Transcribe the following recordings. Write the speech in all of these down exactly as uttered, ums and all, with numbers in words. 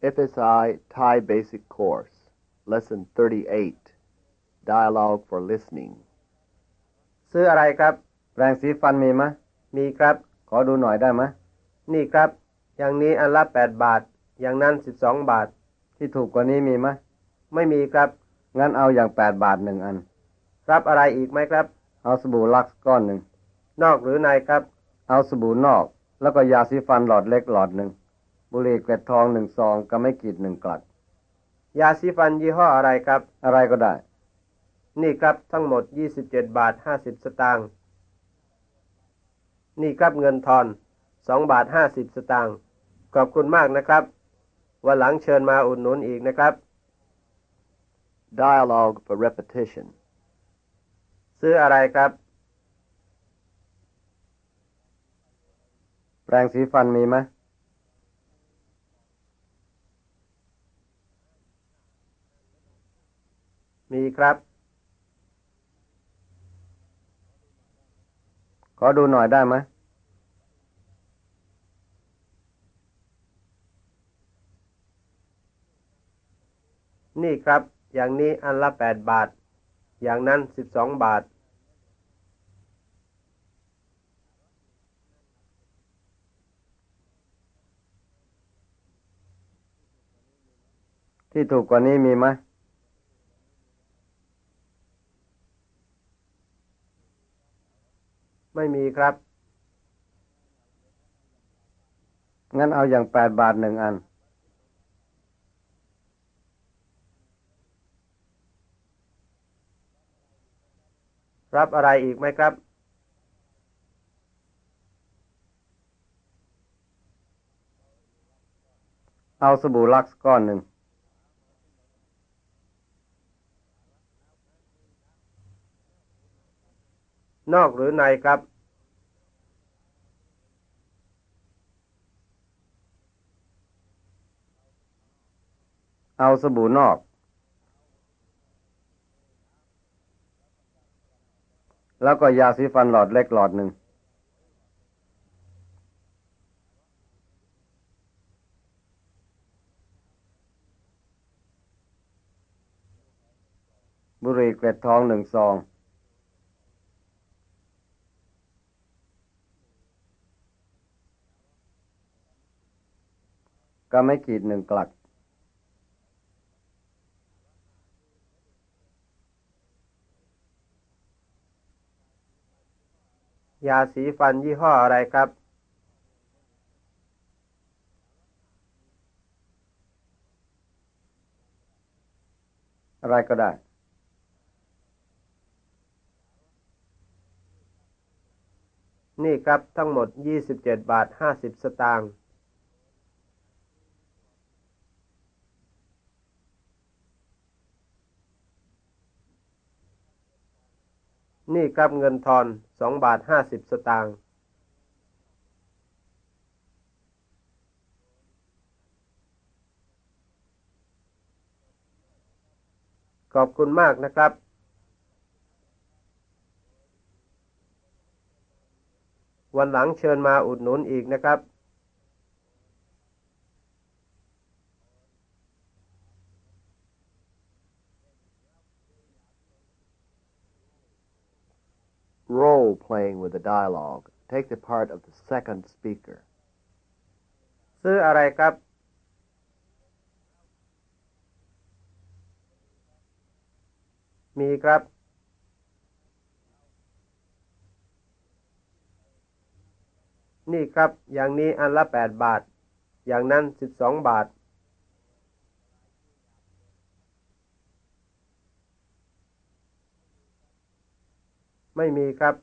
F S I Thai Basic Course, Lesson thirty-eight, Dialogue for Listening. ซื้ออะไรครับแปรงสีฟันมีไหมมีครับขอดูหน่อยได้ไหมนี่ครับอย่างนี้อันละแปดบาทอย่างนั้นสิบสองบาทที่ถูกกว่านี้มีไหมไม่มีครับงั้นเอาอย่างแปดบาทหนึ่งอันรับอะไรอีกไหมครับเอาสบู่ลักซ์ก้อนหนึ่งนอกหรือในครับเอาสบู่นอกแล้วก็ยาสีฟันหลอดเล็กหลอดหนึ่งบุหรี่เกล็ดทองหนึ่งซองกำไม้กรีดหนึ่งกลัดยาสีฟันยี่ห้ออะไรครับอะไรก็ได้นี่ครับทั้งหมดยี่สิบเจ็ดบาทห้าสิบสตางค์นี่ครับเงินทอนสองบาทห้าสิบสตางค์ขอบคุณมากนะครับวันหลังเชิญมาอุดหนุนอีกนะครับ Dialogue for repetition. ซื้ออะไรครับแปรงสีฟันมีไหมมีครับขอดูหน่อยได้ไหมนี่ครับอย่างนี้อันละแปดบาทอย่างนั้นสิบสองบาทที่ถูกกว่านี้มีไหมไม่มีครับงั้นเอาอย่างแปดบาทหนึ่งอันรับอะไรอีกไหมครับเอาสบู่ลักซ์ก้อนหนึ่งนอกหรือในครับเอาสบู่นอกแล้วก็ยาสีฟันหลอดเล็กหลอดหนึ่งบุหรี่เกล็ดทองหนึ่งซองกำไม้กรีดหนึ่งกลัดยาสีฟันยี่ห้ออะไรครับอะไรก็ได้นี่ครับทั้งหมดยี่สิบเจ็ดบาทห้าสิบสตางค์นี่ครับเงินทอนสองบาทห้าสิบสตางค์ขอบคุณมากนะครับวันหลังเชิญมาอุดหนุนอีกนะครับ Role playing with the dialogue. Take the part of the second speaker. ซื้ออะไรครับมีครับนี่ครับอย่างนี้อันละแปดบาทอย่างนั้นสิบสองบาทไม่มีครับ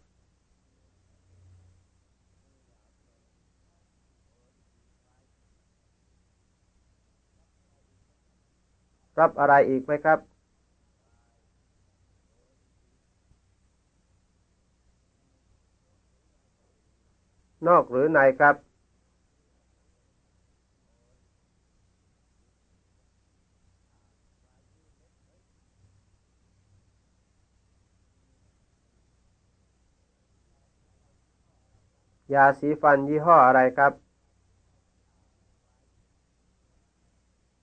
รับอะไรอีกไหมครับนอกหรือในครับยาสีฟันยี่ห้ออะไรครับ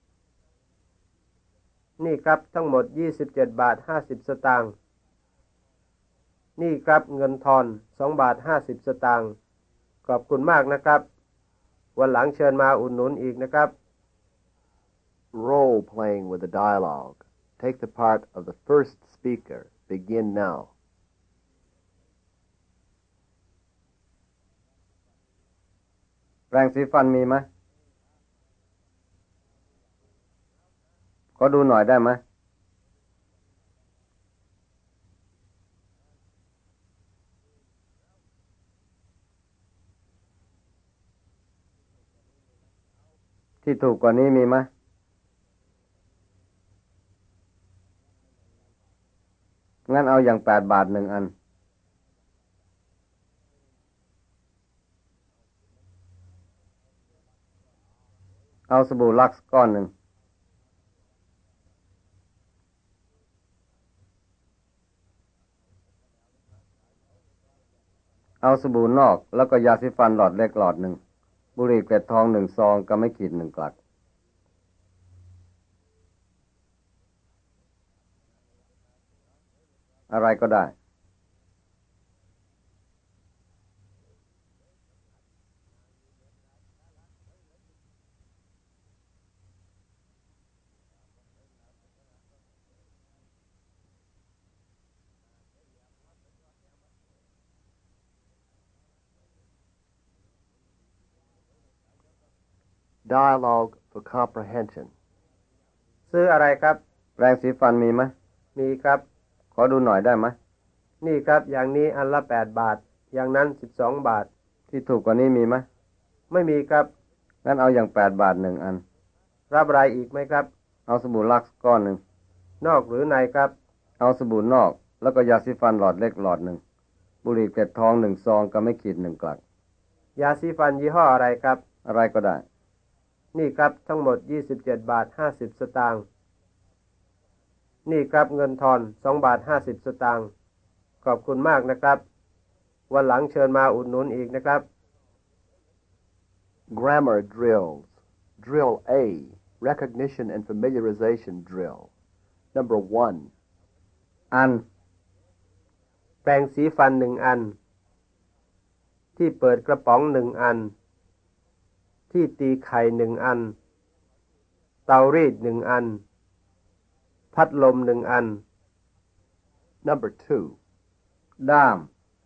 นี่ครับทั้งหมดยี่สิบเจ็ดบาทห้าสิบสตางค์นี่ครับเงินทอนสองบาทห้าสิบสตางค์ขอบคุณมากนะครับวันหลังเชิญมาอุดหนุนอีกนะครับ Role playing with the dialogue. Take the part of the first speaker. Begin now. แปรงสีฟันมีไหมขอดูหน่อยได้ไหมที่ถูกกว่านี้มีไหมงั้นเอาอย่างแปดบาทหนึ่งอันเอาสบู่ลักซ์ก้อนหนึ่งเอาสบู่นอกแล้วก็ยาสีฟันหลอดเล็กหลอดหนึ่งบุหรี่เกล็ดทองหนึ่งซองกำไม่ขีดหนึ่งกลัดอะไรก็ได้ Dialogue for comprehension. ซื้ออะไรครับแปรงสีฟันมีไหมมีครับขอดูหน่อยได้ไหมนี่ครับอย่างนี้อันละแปดบาทอย่างนั้นสิบสองบาทที่ถูกกว่านี้มีไหมไม่มีครับงั้นเอาอย่างแปดบาทหนึ่งอันรับอะไรอีกไหมครับเอาสบู่ลักซ์ก้อนหนึ่งนอกหรือในครับเอาสบู่นอกแล้วก็ยาสีฟันหลอดเล็กหลอดหนึ่งบุหรี่เกล็ดทองหนึ่งซองกำไม่ขีดหนึ่งกลัดยาสีฟันยี่ห้ออะไรครับอะไรก็ได้นี่ครับทั้งหมดยี่สิบเจ็ดบาทห้าสิบสตางค์นี่ครับเงินทอนสองบาทห้าสิบสตางค์ขอบคุณมากนะครับวันหลังเชิญมาอุดหนุนอีกนะครับ Grammar drills. Drill A. Recognition and familiarization drill. Number one. อันแปรงสีฟันหนึ่งอันที่เปิดกระป๋องหนึ่งอันที่ตีไข่หนึ่งอันเตารีดหนึ่งอันพัดลมหนึ่งอัน Number two. ด้าม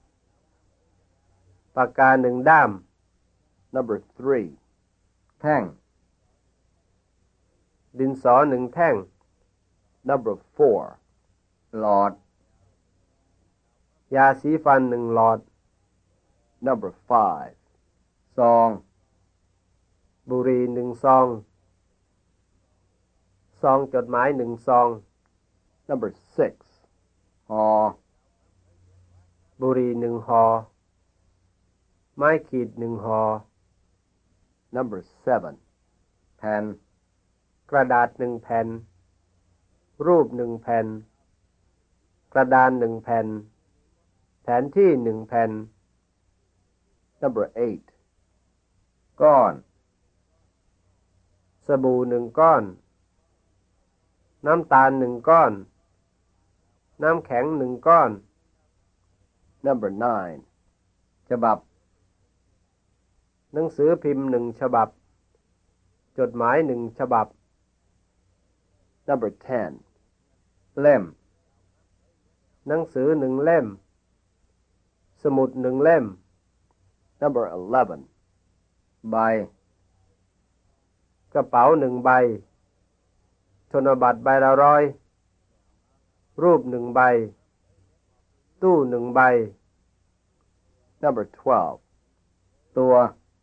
ปากกาหนึ่งด้าม Number three. แท่งดินสอหนึ่งแท่ง Number four. หลอดยาสีฟันหนึ่งหลอด Number five. ซองบุหรี่หนึ่งซองซองจดหมายหนึ่งซอง Number six. ห่อบุหรี่หนึ่งห่อไม้ขีดหนึ่งห่อ Number seven. แผ่นกระดาษหนึ่งแผ่นรูปหนึ่งแผ่นกระดานหนึ่งแผ่นแผนที่หนึ่งแผ่น Number eight. ก้อนสบู่หนึ่งก้อนน้ำตาลหนึ่งก้อนน้ำแข็งหนึ่งก้อน Number nine. ฉบับหนังสือพิมพ์หนึ่งฉบับจดหมายหนึ่งฉบับ Number ten. เล่มหนังสือหนึ่งเล่มสมุดหนึ่งเล่ม Number eleven. ใบกระเป๋าหนึ่งใบธนบัตรใบละร้อยรูปหนึ่งใบตู้หนึ่งใบ Number twelve. ตัว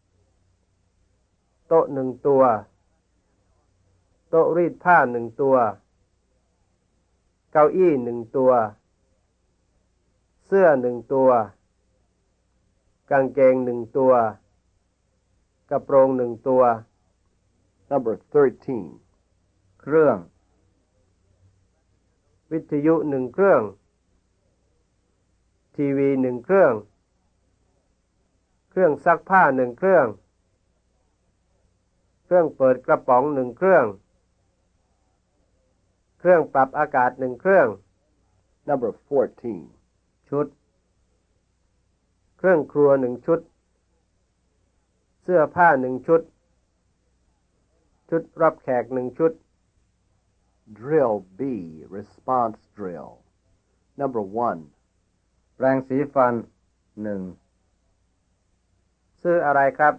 โต๊ะหนึ่งตัวโต๊ะรีดผ้าหนึ่งตัวเก้าอี้หนึ่งตัวเสื้อหนึ่งตัวกางเกงหนึ่งตัวกระโปรงหนึ่งตัว Number thirteen. เครื่องวิทยุหนึ่งเครื่องทีวีหนึ่งเครื่องเครื่องซักผ้าหนึ่งเครื่องเครื่องเปิดกระป๋องหนึ่งเครื่องเครื่องปรับอากาศหนึ่งเครื่อง Number fourteen. ชุดเครื่องครัวหนึ่งชุด เสื้อผ้าหนึ่งชุด ชุดรับแขกหนึ่งชุด Drill B. Response drill. Number one. แปรงสีฟันหนึ่งซื้ออะไรครับ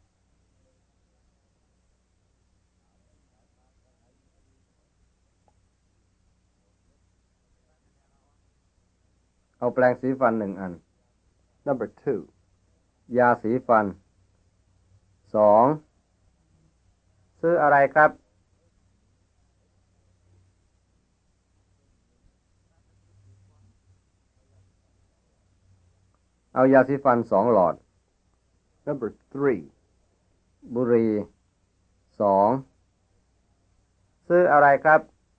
เอาแปรงสีฟันหนึ่งอัน Number two. ยาสีฟันสองซื้ออะไรครับเอายาสีฟันสองหลอด Number three. บุหรี่สองซื้ออะไรครับ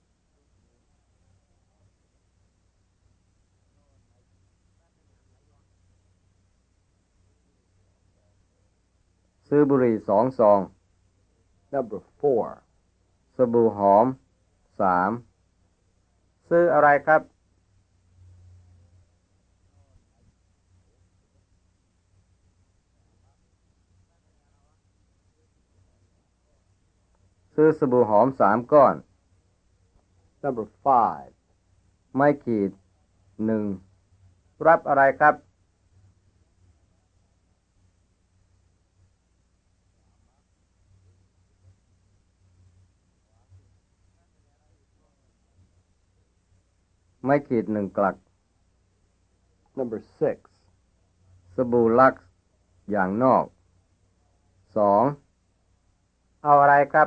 ซื้อบุหรี่สองซอง Number four. สบู่หอมสามซื้ออะไรครับซื้อสบู่หอมสามก้อน Number five. ไม้ขีดหนึ่งรับอะไรครับไม้ขีดหนึ่งกลัก Number six. สบู่ลักซ์อย่างนอกสองเอาอะไรครับ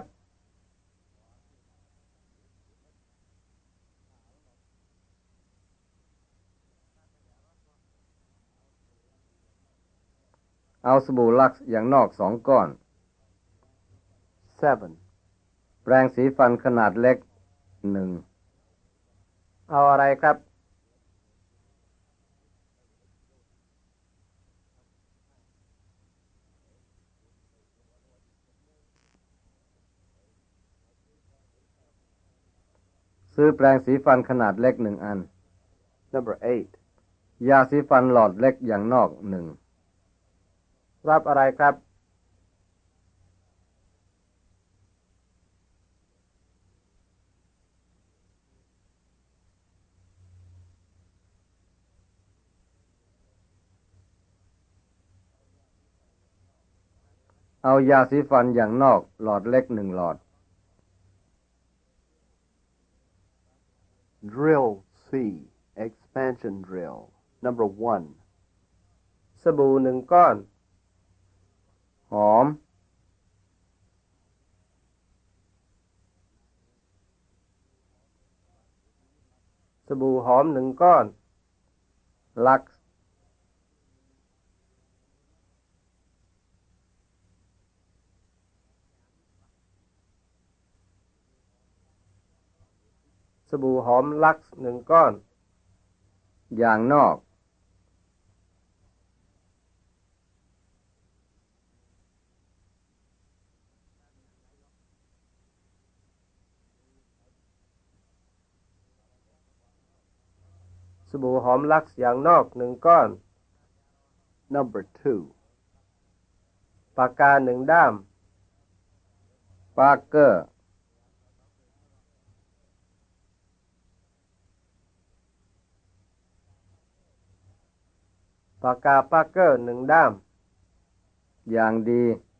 เอาสบู่ลักซ์อย่างนอกสองก้อน Seven. แปรงสีฟันขนาดเล็กหนึ่งเอาอะไรครับซื้อแปรงสีฟันขนาดเล็กหนึ่งอัน Number eight. ยาสีฟันหลอดเล็กอย่างนอกหนึ่งรับอะไรครับเอายาสีฟันอย่างนอกหลอดเล็กหนึ่งหลอด Drill C. Expansion drill. Number one. สบู่หนึ่งก้อนหอมสบู่หอมหนึ่งก้อนลักซ์สบู่หอมลักซ์หนึ่งก้อนอย่างนอกสบู่หอมลักซ์อย่างนอกหนึ่งก้อน Number two. ปากกาหนึ่งด้ามปาร์เกอร์ปากกาปาร์เกอร์หนึ่งด้ามอย่างดี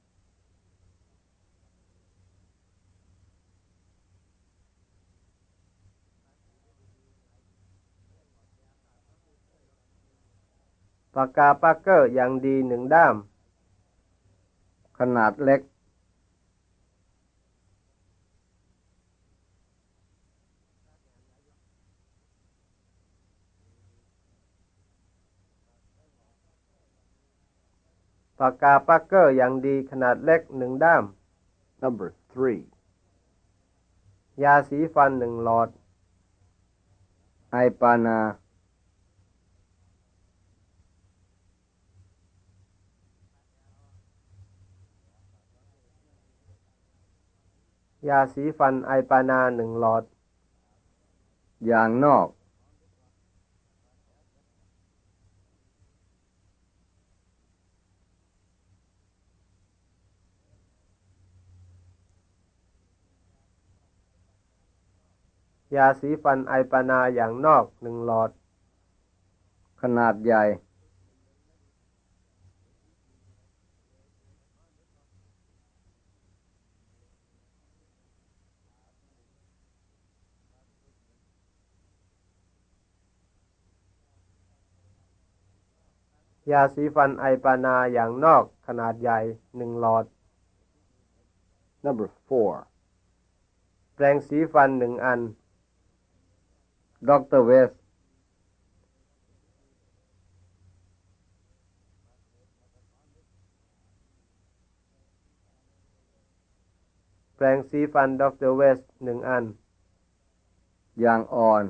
ปากกาปาร์เกอร์อย่างดีหนึ่งด้ามขนาดเล็กปากกาปาร์เกอร์อย่างดีขนาดเล็กหนึ่งด้าม Number three. ยาสีฟันหนึ่งหลอดไอปานายาสีฟันไอปานาหนึ่งหลอดอย่างนอกยาสีฟันไอปานาอย่างนอกหนึ่งหลอดขนาดใหญ่ยาสีฟันไอปานาอย่างนอกขนาดใหญ่หนึ่งหลอด Number four. แปรงสีฟันหนึ่งอันด็อกเตอร์เวสแปรงสีฟันด็อกเตอร์เวสหนึ่งอันอย่างอ่อน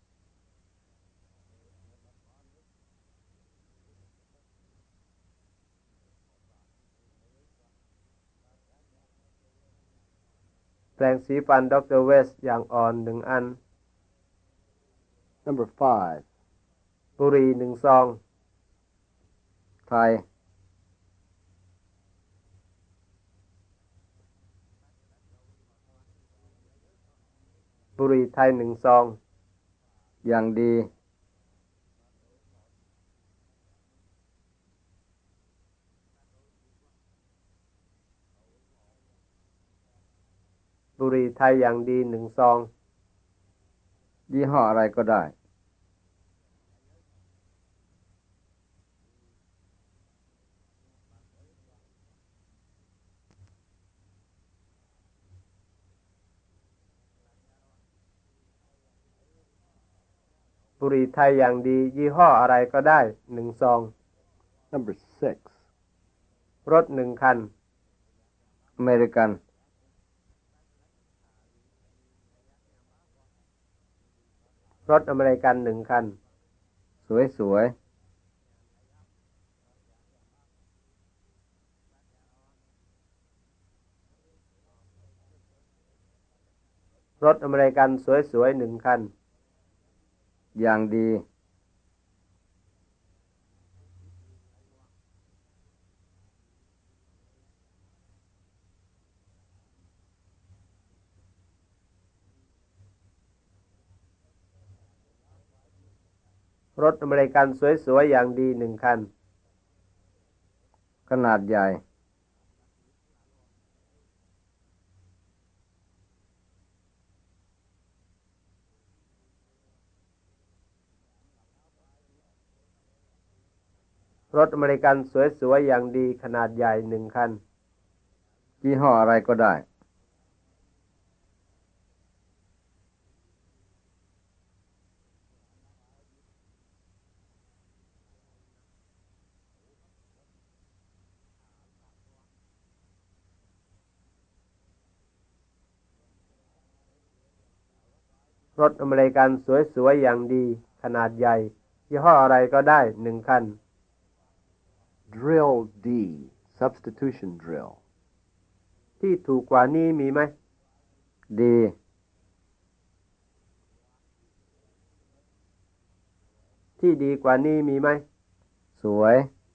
แปรงสีฟันด็อกเตอร์เวสอย่างอ่อนหนึ่งอัน Number five. บุหรี่หนึ่งซองไทยบุหรี่ไทยหนึ่งซองอย่างดีบุหรี่ไทยอย่างดีหนึ่งซองยี่ห้ออะไรก็ได้บุหรี่ไทยอย่างดียี่ห้ออะไรก็ได้หนึ่งซอง Number six. รถหนึ่งคันอเมริกันรถอเมริกันหนึ่งคันสวยรถอเมริกันสวยๆหนึ่งคันอย่างดีรถอเมริกันสวยๆอย่างดีหนึ่งคันขนาดใหญ่รถอเมริกันสวยๆอย่างดีขนาดใหญ่หนึ่งคันยี่ห้ออะไรก็ได้รถอเมริกันสวยๆอย่างดีขนาดใหญ่ยี่ห้ออะไรก็ได้หนึ่งคัน Drill D. Substitution drill. ที่ถูกกว่านี้มีไหมดีที่ดีกว่านี้มีไหมสวย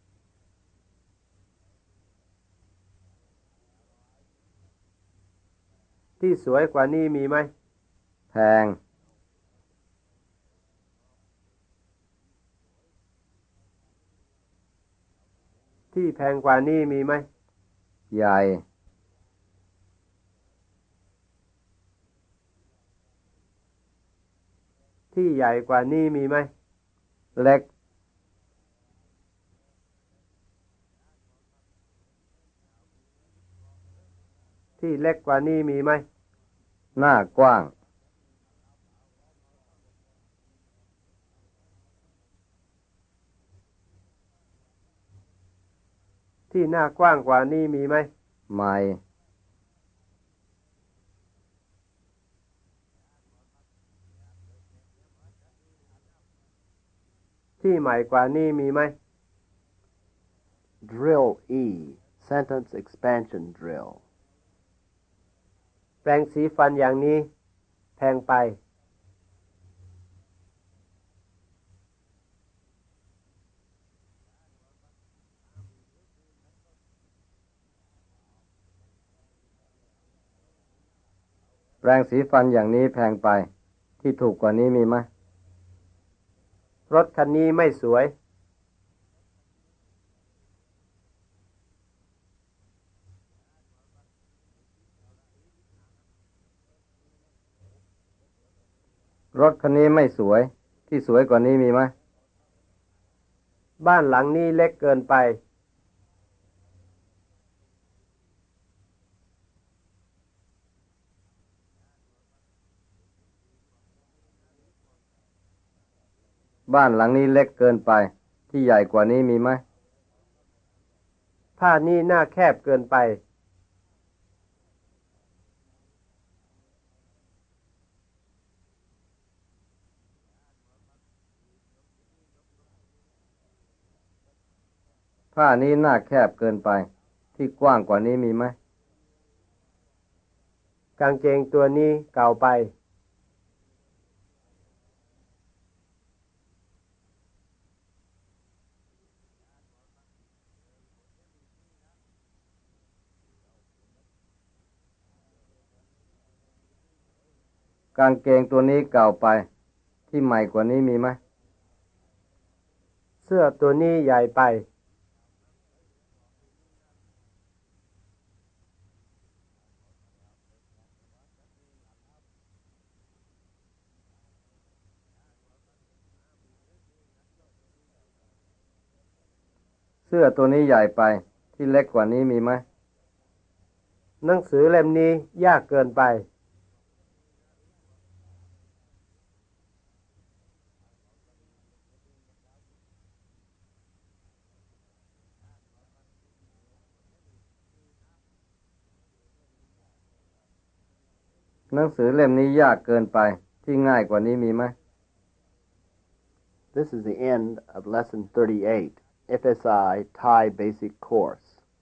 ที่สวยกว่านี้มีไหมแพงที่แพงกว่านี้มีไหมใหญ่ที่ใหญ่กว่านี้มีไหมเล็กที่เล็กกว่านี้มีไหมหน้ากว้างที่หน้ากว้างกว่านี้มีไหมใหม่ที่ใหม่กว่านี้มีไหม Drill E. Sentence expansion drill. แปรงสีฟันอย่างนี้แพงไปแปรงสีฟันอย่างนี้แพงไปที่ถูกกว่านี้มีไหมรถคันนี้ไม่สวยรถคันนี้ไม่สวยที่สวยกว่านี้มีไหมบ้านหลังนี้เล็กเกินไปบ้านหลังนี้เล็กเกินไปที่ใหญ่กว่านี้มีไหมผ้านี่หน้าแคบเกินไปผ้านี้หน้าแคบเกินไปที่กว้างกว่านี้มีไหมกางเกงตัวนี้เก่าไปกางเกงตัวนี้เก่าไปที่ใหม่กว่านี้มีไหมเสื้อตัวนี้ใหญ่ไปเสื้อตัวนี้ใหญ่ไปที่เล็กกว่านี้มีไหมหนังสือเล่มนี้ยากเกินไปหนังสือเล่มนี้ยากเกินไปที่ง่ายกว่านี้มีไหม This is the end of Lesson thirty-eight, F S I Thai Basic Course.